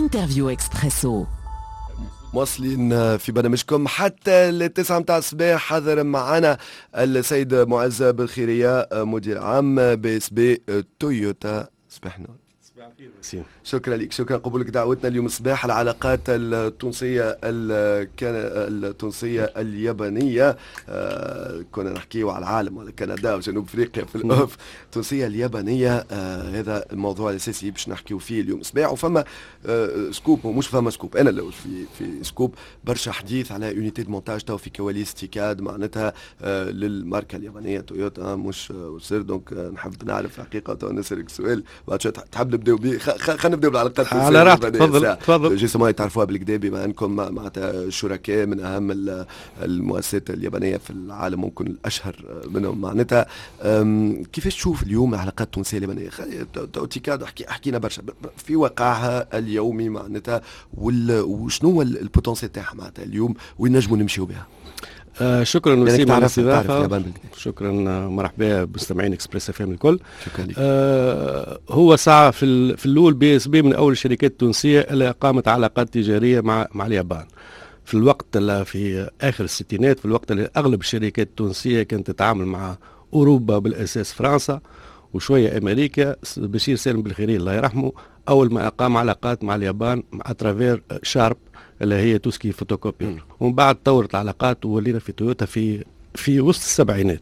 انترفيو اكسبريسو. مواصلين في برنامجكم حتى التسعة متاع الصباح. حاضر معنا السيد معز بالخيرية مدير عام BSB تويوتا. صباح النور. شكرا لك، شكرا قبولك دعوتنا اليوم الصباح. العلاقات التونسية التونسية اليابانية، كنا نحكيو على العالم وعلى كندا وجنوب افريقيا في الاوف. التونسية اليابانية هذا الموضوع الاساسي باش نحكيو فيه اليوم الصباح. وفما سكوب ومش فما سكوب، انا الاول في سكوب برشا حديث على يونيتي دو مونتاج تو في كواليس تيكاد معناتها للماركة اليابانية تويوتا مش سير. دونك نحب نعرف حقيقة ونسألك سؤال بعد شوية تحب نبداو به. خلينا نبداو بالعلاقات على راحتك. تفضل. جيسما تعرفوها بالكدا بما انكم معناتها شركاء من اهم المؤسسات اليابانيه في العالم، ممكن الاشهر منهم. معناتها كيفاش تشوف اليوم العلاقات التونسيه اليابانيه؟ تيكاد حكينا برشا في واقعها اليومي معناتها، وشنو هو البوتنسيال تاعها معناتها اليوم وين نجموا نمشيو بها؟ شكرا وسيم على الاستضافه. شكرا، مرحبا بمستمعين اكسبريس اف ام الكل. شكرا لك. هو ساعه في الاول BSB من اول الشركات التونسيه اللي قامت علاقات تجاريه مع اليابان في الوقت اللي في اخر الستينات، في الوقت اللي اغلب الشركات التونسيه كانت تتعامل مع اوروبا بالاساس فرنسا وشويه امريكا. بشير سالم بالخيري الله يرحمه اول ما اقام علاقات مع اليابان اترافير شارب اللي هي توسكي فوتوكوبير، ومن بعد طورت العلاقات وولينا في تويوتا في وسط السبعينات.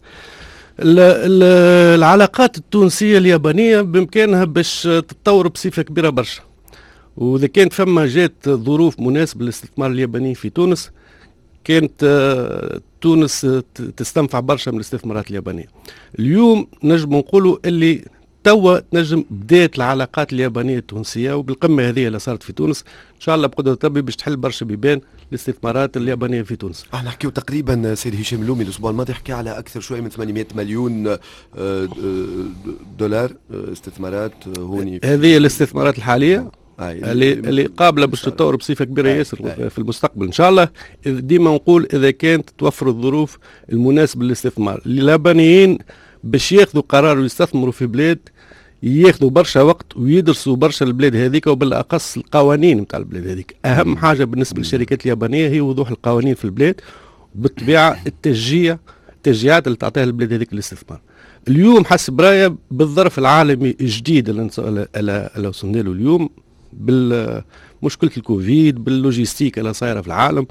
العلاقات التونسيه اليابانيه بامكانها باش تتطور بصفه كبيره برشا، واذا كانت فما جات ظروف مناسبه للاستثمار الياباني في تونس كانت تونس تستنفع برشا من الاستثمارات اليابانيه. اليوم نجم نقولوا اللي توا نجم بداية العلاقات اليابانية التونسية، وبالقمة هذه اللي صارت في تونس إن شاء الله بقدرة ربي باش تحل برشا بيبان الاستثمارات اليابانية في تونس. احنا نحكيو تقريبا سيد هشام اللومي الأسبوع الماضي حكى على أكثر شوية من 800 مليون دولار استثمارات هوني. هذه الاستثمارات الحالية اللي قابلة باش تتطور بصفة كبيرة ياسر في المستقبل إن شاء الله. ديما نقول إذا كانت توفر الظروف المناسبة للاستثمار. اليابانيين باش ياخذوا قرار ويستثمروا في بلاد ياخذوا برشا وقت ويدرسوا برشا البلاد هذيك، وبالاخص القوانين نتاع البلاد هذيك. اهم حاجه بالنسبه للشركات اليابانيه هي وضوح القوانين في البلاد، وبالطبيعه التشجيعات اللي تعطيها البلاد هذيك للاستثمار. اليوم حسب رايي بالظرف العالمي الجديد اللي وصلنا له اليوم، بالمشكله الكوفيد، باللوجيستيك اللي صايره في العالم،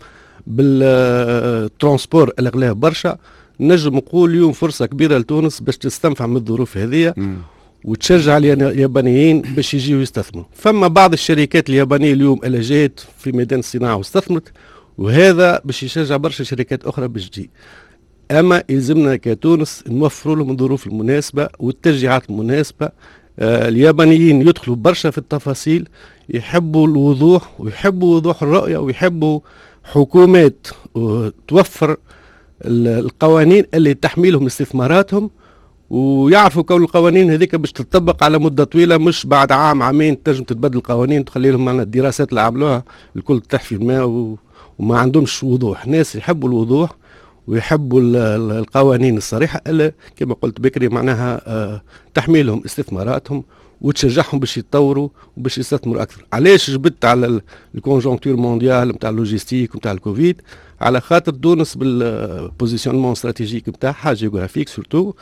بالترانسبور اللي غلاه برشا، نجم نقول اليوم فرصة كبيرة لتونس باش تستنفع من الظروف هذه وتشجع اليابانيين باش يجيوا يستثمروا. فما بعض الشركات اليابانية اليوم اللي جات في ميدان الصناعة واستثمرت، وهذا باش يشجع برشا شركات أخرى باش تجي. أما يلزمنا كتونس نوفروا لهم الظروف المناسبة والتشجيعات المناسبة. اليابانيين يدخلوا برشا في التفاصيل، يحبوا الوضوح ويحبوا وضوح الرؤية ويحبوا حكومات توفر القوانين اللي تحميلهم استثماراتهم، ويعرفوا كون القوانين هذيك باش تطبق على مدة طويلة، مش بعد عام عامين تنجم تتبدل القوانين تخلي لهم معنا الدراسات اللي عملوها الكل تحفي الماء وما عندهمش وضوح. ناس يحبوا الوضوح ويحبوا القوانين الصريحة اللي كما قلت بكري معناها تحميلهم استثماراتهم وتشجعهم باش يتطوروا وباش يستثمروا اكثر. علاش جبت على الكونجونكتور مونديال نتاع اللوجيستيك ونتاع الكوفيد؟ على خاطر تونس بالبوزيشنمون استراتيجيك نتاعها جيوغرافيك سورتو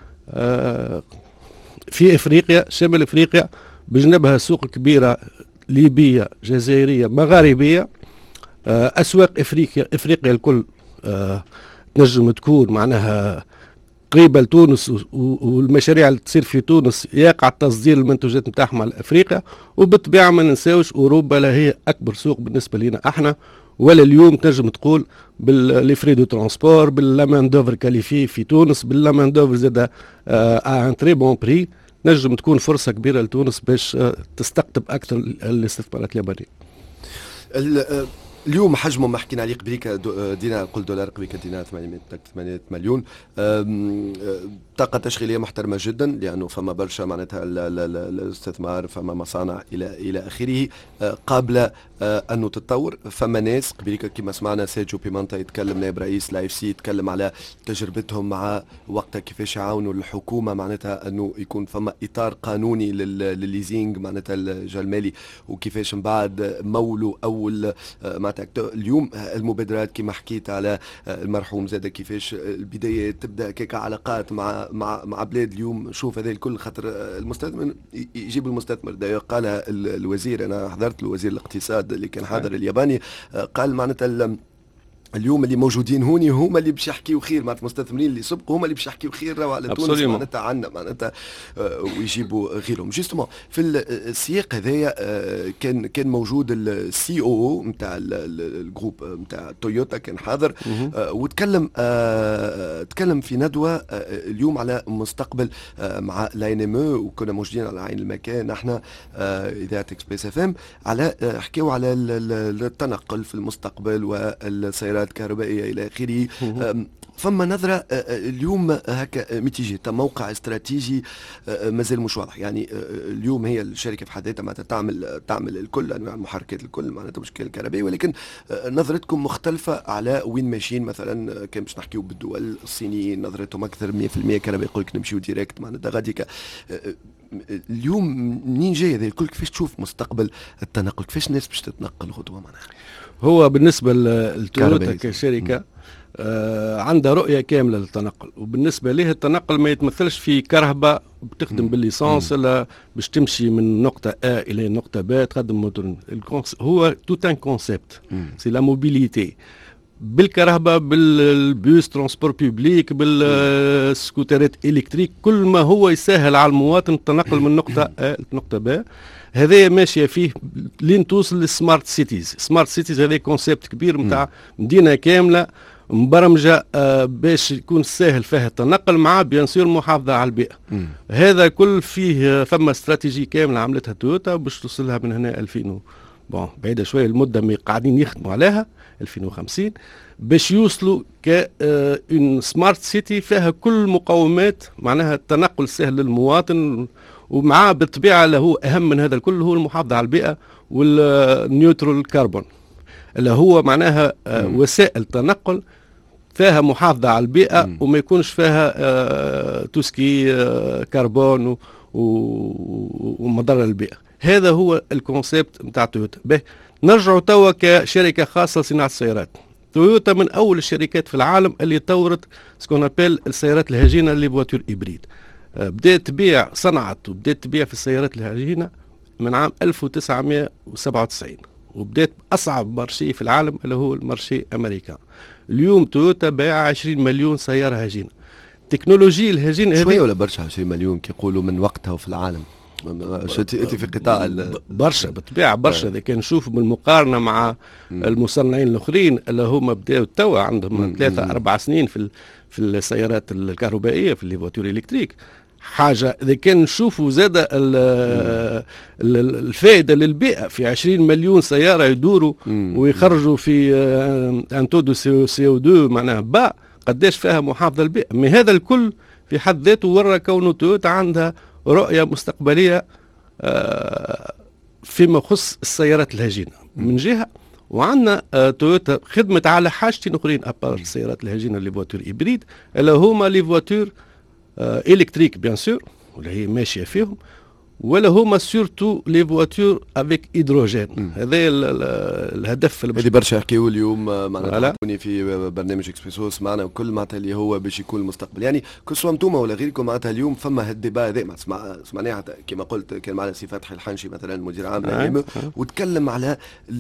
في افريقيا، شمال افريقيا، بجنبها سوق كبيره ليبيه جزائريه مغاربيه. اسواق افريقيا الكل تنجم تكون معناها قريبه لتونس، والمشاريع اللي تصير في تونس يقع تصدير المنتوجات نتاعهم على افريقيا. وبالطبيعه ما ننساوش اوروبا لا هي اكبر سوق بالنسبه لنا احنا، ولا اليوم تنجم تقول بالفري دو ترانسبور، باللامان دوفر كاليفي في تونس، باللامان دوفر زاد ان تري بون بري. نجم تكون فرصه كبيره لتونس باش تستقطب اكثر الاستثمارات اليابانيه. اليوم حجمه ما حكينا عليه قبيك دينا قل دولار قبيك دينا 800 مليون. طاقة تشغيلية محترمة جدا لأنه فما برشا معناتها الاستثمار، فما مصانع إلى آخره قابلة أنه تتطور. فما ناس قبيك كما سمعنا سيرجيو بيمانتا يتكلم، نائب رئيس لايف سي، يتكلم على تجربتهم مع وقتها كيفاش يعاونوا الحكومة معناتها أنه يكون فما إطار قانوني للليزينج معناتها المالي، وكيفاش من بعد مولوا أول معناتها اليوم المبادرات كما حكيت على المرحوم زاد، كيفاش البداية تبدأ كيك علاقات مع بلاد. اليوم شوف هذا الكل خاطر المستثمر يجيب المستثمر. ده قال الوزير، أنا حضرت الوزير الاقتصاد اللي كان حاضر الياباني، قال معناتها اليوم اللي موجودين هوني هما اللي باش يحكيوا خير، معناتها المستثمرين اللي سبقوا هما اللي باش يحكيوا خير راهو على تونس معناتها عندنا معناتها ويجيبوا غيرهم. جوستومون في السياق هذايا كان موجود السي او نتاع الجروب نتاع تويوتا كان حاضر، وتكلم في ندوه اليوم على مستقبل مع لاين ام، وكنا موجودين على عين المكان احنا اذاعه اكسبريس اف ام، على حكيوا على التنقل في المستقبل والسيارات الكهربائية إلى آخره. فما نظرة اليوم هكا متيجة، موقع استراتيجي مازال مش واضح. يعني اليوم هي الشركة في حد ذاتها معناتها تعمل الكل أنواع المحركات الكل معناتها مشكلة الكهربائية، ولكن نظرتكم مختلفة على وين ماشيين. مثلا كان باش نحكيو بالدول الصينيين نظرتهم أكثر 100% كهربائي، يقول لك نمشيو ديريكت معناتها غاديك. اليوم منين جاي هذا الكل؟ كيفاش تشوف مستقبل التنقل؟ كيفاش الناس باش تتنقل خطوة معناها؟ هو بالنسبة لتويوتا كشركة عندها رؤية كاملة للتنقل، وبالنسبة له التنقل ما يتمثلش في كرهبة بتخدم بالليسانس ولا باش تمشي من نقطة A إلى نقطة B تخدم موتور. هو توت ان كونسيبت، سي لا موبيليتي، بالكرهبة، بالبيوس ترانسبور بيبليك، بالسكوترات إلكتريك، كل ما هو يسهل على المواطن التنقل من نقطة A لنقطة B. هذا ماشية فيه لين توصل للسمارت سيتيز. سمارت سيتيز هذا كونسيبت كبير متاع مدينة كاملة مبرمجة باش يكون سهل فيها التنقل مع بيان سور محافظة على البيئة. هذا كل فيه فما استراتيجي كاملة عملتها تويوتا باش توصلها من هنا 2000 بعيدة شوية المدة ما قاعدين يخدموا عليها 2050 باش يوصلوا كأن سمارت سيتي فيها كل مقومات معناها التنقل سهل للمواطن، ومعاه بالطبيعة له أهم من هذا الكل هو المحافظة على البيئة والنيوترال كربون، اللي هو معناها وسائل تنقل فيها محافظة على البيئة وما يكونش فيها توسكي كربون ومضرة للبيئة. هذا هو الكونسيبت نتاع تويوتا. به نرجعوا توا كشركة خاصة لصناعة السيارات. تويوتا من أول الشركات في العالم اللي طورت سكون أبيل السيارات الهجينة اللي بواتور إبريد. بدأت تبيع، صنعت وبدأت تبيع في السيارات الهجينة من عام 1997، وبدأت أصعب مارشي في العالم اللي هو المارشي أمريكا. اليوم تويوتا بايع 20 مليون سيارة هجينة. تكنولوجيا الهجينة شوية ولا برشا 20 مليون كيقولوا من وقتها وفي العالم؟ انت في قطاع برشا بالطبيعه برشا. اذا كان نشوف بالمقارنه مع المصنعين الاخرين اللي هما بداوا توا عندهم 3-4 سنين في السيارات الكهربائيه في لي فواتور الكتريك حاجه. اذا كان نشوفوا زاد الفائده للبيئه في 20 مليون سياره يدوروا ويخرجوا في انتو دو سي او 2 معناها باء قداش فيها محافظه البيئه. من هذا الكل في حد ذاته ورى كونه تويوتا عندها رؤية مستقبلية فيما يخص السيارات الهجينة من جهة، وعندنا تويوتا خدمت على حاجتين اخرين ابار السيارات الهجينة اللي فواتور إبريد اللي هما لي فواتور إلكتريك بيان سور واللي هي ماشية فيهم، ولا هما سورتو لي فواتور افيك هيدروجين. هذا الهدف. هذه برشا يحكيوا اليوم معناتها في برنامج اكسبريسو معنا وكل معناتها اللي هو باش يكون المستقبل. يعني كل سوا انتم ولا غيركم معناتها اليوم فما هالديبا هذا سمعناها كما قلت كان معنا سي فتحي الحنشي مثلا مدير عام وتكلم على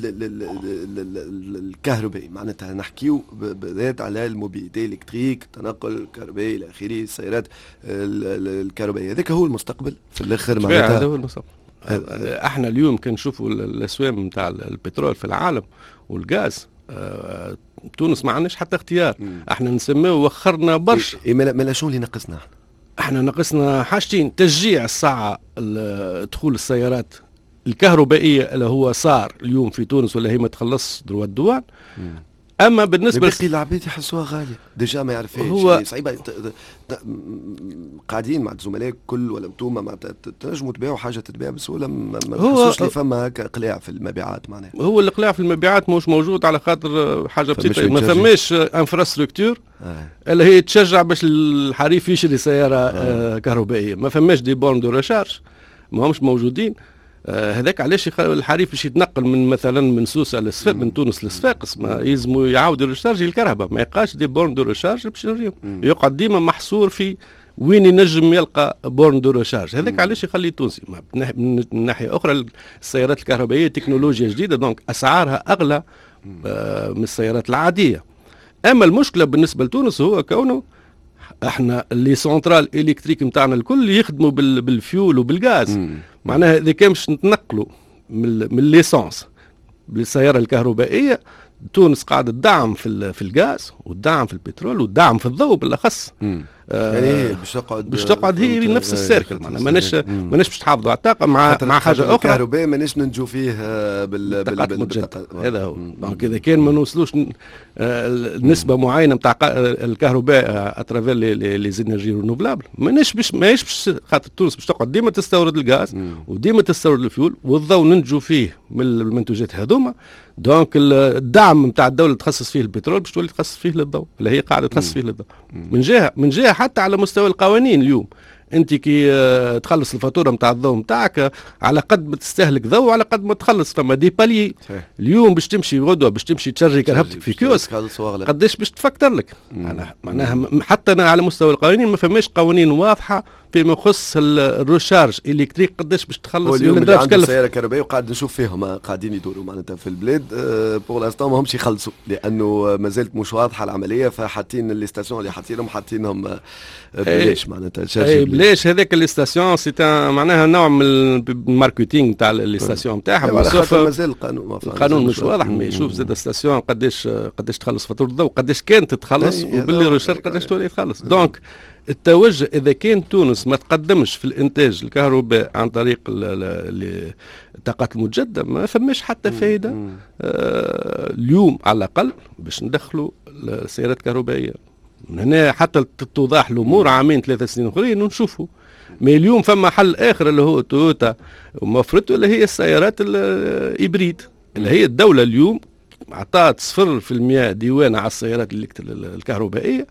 الكهرباء. معناتها نحكيو بالذات على الموبيليتي الكتريك، تنقل الكهربائي الى اخره، السيارات الكهربائيه. هذاك هو المستقبل في الاخر معناتها. هذا هو المستقبل. احنا اليوم كنشوفوا الاسواق نتاع البترول في العالم والغاز. تونس ما عندناش حتى اختيار. احنا نسميه وخرنا برشا. ما شنو اللي نقصنا؟ احنا نقصنا حاجتين: تشجيع الساعه دخول السيارات الكهربائيه اللي هو صار اليوم في تونس ولا هي ما تخلص دروا الدوان. اما بالنسبه العباد يحسوها غاليه ديجا ما يعرفهاش هو يعني صعيبه. قاعدين مع الزملاء كل ولا انتوما مع تنجموا تبيعوا حاجه تتباع بسهوله، ما تحسوش اللي فما اقلاع في المبيعات معناها. هو الاقلاع في المبيعات مش موجود على خاطر حاجه بسيطه، ما فماش انفراستركتور اللي هي تشجع باش الحريف يشري سياره كهربائيه، ما فماش دي بورن دو ريشارج ما همش موجودين. هذاك علاش الحريف باش يتنقل من مثلا من سوسه لصفاقس، من تونس لصفاقس، ما يلزموا يعاود يرشارجي الكهرباء، ما يلقاش دي بورن دو ريشارج باش يريهم، يقعد ديما محصور في وين ينجم يلقى بورن دو ريشارج. هذاك علاش يخلي تونسي. من ناحيه اخرى السيارات الكهربائيه تكنولوجيا جديده، دونك اسعارها اغلى من السيارات العاديه. اما المشكله بالنسبه لتونس هو كونه احنا اللي سنترال الكتريك نتاعنا الكل يخدموا بالفيول وبالغاز. معناها اذا كان باش نتنقلوا من الليسانس بالسياره الكهربائيه، تونس قاعده تدعم في الغاز وتدعم في البترول وتدعم في الضوء بالاخص. يعني باش تقعد هي نفس السيركل. معناها ماناش باش تحافظوا على الطاقه مع حاجه اخرى. الكهرباء ماناش ننجو فيه هذا هو. دونك اذا كان ما نوصلوش نسبه معينه نتاع الكهرباء اترافير لي زينيرجي رينوفلابل، ماناش باش خاطر تونس باش تقعد ديما تستورد الغاز وديما تستورد الفيول، والضوء ننجو فيه من المنتوجات هذوما. دونك الدعم نتاع الدوله تخصص فيه البترول باش تولي تخصص فيه للضوء، اللي هي قاعده تخصص فيه للضوء. من جهه حتى على مستوى القوانين اليوم انت كي تخلص الفاتوره نتاع الضوء نتاعك على قد ما تستهلك ضوء على قد ما تخلص. فما دي بالي اليوم باش تمشي غدوه باش تمشي تشري كرهبتك في كيوسك قداش باش تفكر لك. معناها حتى على مستوى القوانين ما فماش قوانين واضحه فيما يخص الرشارج الكتريك قداش باش تخلص. اليوم اللي عنده سياره كهربائيه وقاعد نشوف فيهم قاعدين يدوروا معناتها في البلاد بور لاستون ما همش يخلصوا لانه ما زالت مش واضحه العمليه، فحاطين الليستاسيون اللي حاطينهم بلاش معناتها بلاش. هذاك الليستاسيون سي معناها نوع من الماركتينغ تاع الليستاسيون نتاعهم. مازال القانون مش واضح. ما يشوف زاد ستاسيون قداش تخلص فاتوره الضوء، قداش كانت تخلص، وباللي رشار قداش تولي تخلص. دونك التوجه اذا كان تونس ما تقدمش في الانتاج الكهرباء عن طريق الطاقات المتجدده ما فماش حتى فائده. اليوم على الاقل باش ندخلوا السيارات الكهربائيه من هنا حتى تتوضح الامور عامين 3 سنين اخرين ونشوفوا. ما اليوم فما حل اخر اللي هو تويوتا ومفرته اللي هي السيارات الهيبريد، اللي هي الدوله اليوم اعطت 0% ديوان على السيارات الكهربائيه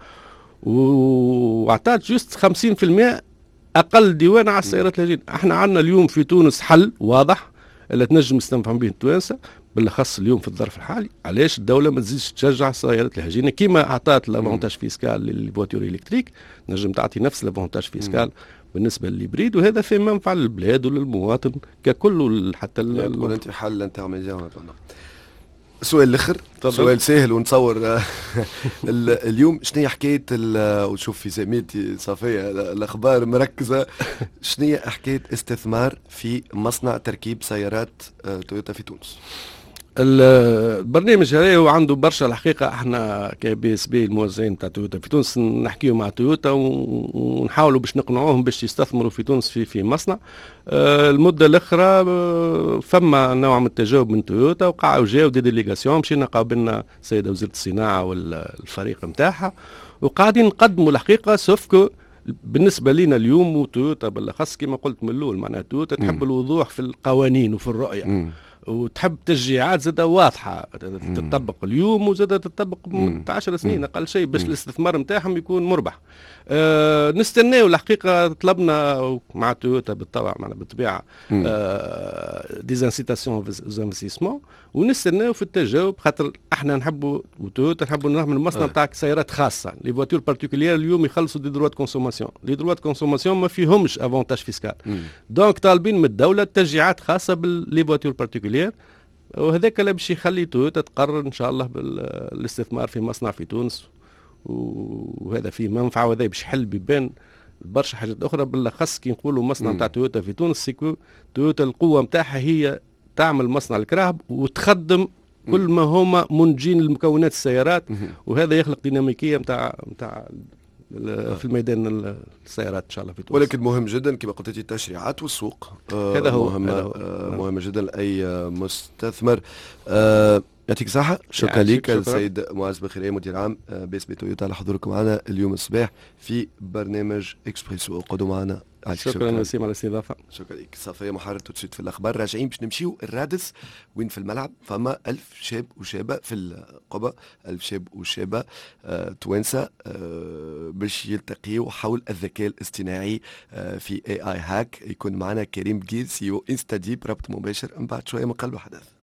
واعطت جوست 50% اقل ديوان على السيارات الهجينه. احنا عندنا اليوم في تونس حل واضح اللي تنجم يستنفع به التوانسه بالاخص اليوم في الظرف الحالي. علاش الدوله ما تزيدش تشجع السيارات الهجينه كيما اعطت لافونتاج فيسكال للفواتور الكتريك، نجم تعطي نفس لافونتاج فيسكال بالنسبه للهيبريد، وهذا في منفعه للبلاد وللمواطن ككل. حتى تقول انت حل انترميديير. سؤال الاخر سؤال سهل ونتصور اليوم شنو هي حكايه وتشوف في زميلتي صفيه الاخبار مركزه، شنو هي حكايه استثمار في مصنع تركيب سيارات تويوتا في تونس؟ البرنامج هذا هو عنده برشا الحقيقه. احنا كبي اس بي الموزعين تاع تويوتا في تونس نحكيو مع تويوتا ونحاولوا باش نقنعوهم باش يستثمروا في تونس في مصنع. المده الاخرى فما نوع من التجاوب من تويوتا وقعوا جاو دي ديليغاسيون، مشينا قابلنا السيده وزيره الصناعه والفريق نتاعها وقاعدين نقدموا الحقيقه. سوفكو بالنسبه لنا اليوم وتويوتا بالاخص كما قلت من الاول معناها تويوتا تحب الوضوح في القوانين وفي الرؤيه وتحب تشجيعات زادة واضحة تطبق اليوم وزادة تطبق من 10 سنين أقل شيء باش الاستثمار نتاعهم يكون مربح. نستناو الحقيقة طلبنا مع تويوتا بالطبع معنا بالطبيعة ديزانسيتاسيون زانفستيسمون ونستناو في التجاوب، خاطر احنا نحبوا وتويوتا نحبوا نعمل مصنع تاع سيارات خاصة. لي فواتور بارتيكولير اليوم يخلصوا دي دروات كونسوماسيون، لي دروات كونسوماسيون ما فيهمش افونتاج فيسكال. دونك طالبين من الدولة تشجيعات خاصة باللي فواتور بارتيكولير، وهذاك اللي باش يخلي تويوتا تقرر ان شاء الله بالاستثمار في مصنع في تونس، وهذا فيه منفعه وهذا باش يحل بيبان برشا حاجات اخرى. بالاخص كي نقولوا مصنع تاع تويوتا في تونس سيكو تويوتا القوه نتاعها هي تعمل مصنع الكراهب وتخدم كل ما هما منتجين لمكونات السيارات، وهذا يخلق ديناميكيه نتاع في الميدان السيارات ان شاء الله في تونس. ولكن مهم جدا كما قلت التشريعات والسوق هذا هو مهم جدا اي مستثمر. يعطيك الصحة. شكرا لك السيد معز بخيرية مدير عام باسم تويوتا على حضوركم معنا اليوم الصباح في برنامج اكسبريسو. قعدوا معنا. شكرا وسيم على الاستضافة. شكرا لك. صفية محرر تسويت في الأخبار. راجعين باش نمشيو الرادس وين في الملعب فما 1000 شاب وشابة في القبة، 1000 شاب وشابة توانسة باش يلتقيوا حول الذكاء الاصطناعي في AI هاك. يكون معنا كريم بقيل CEO انستاديب ربط مباشر من بعد شوية من قلب الحدث.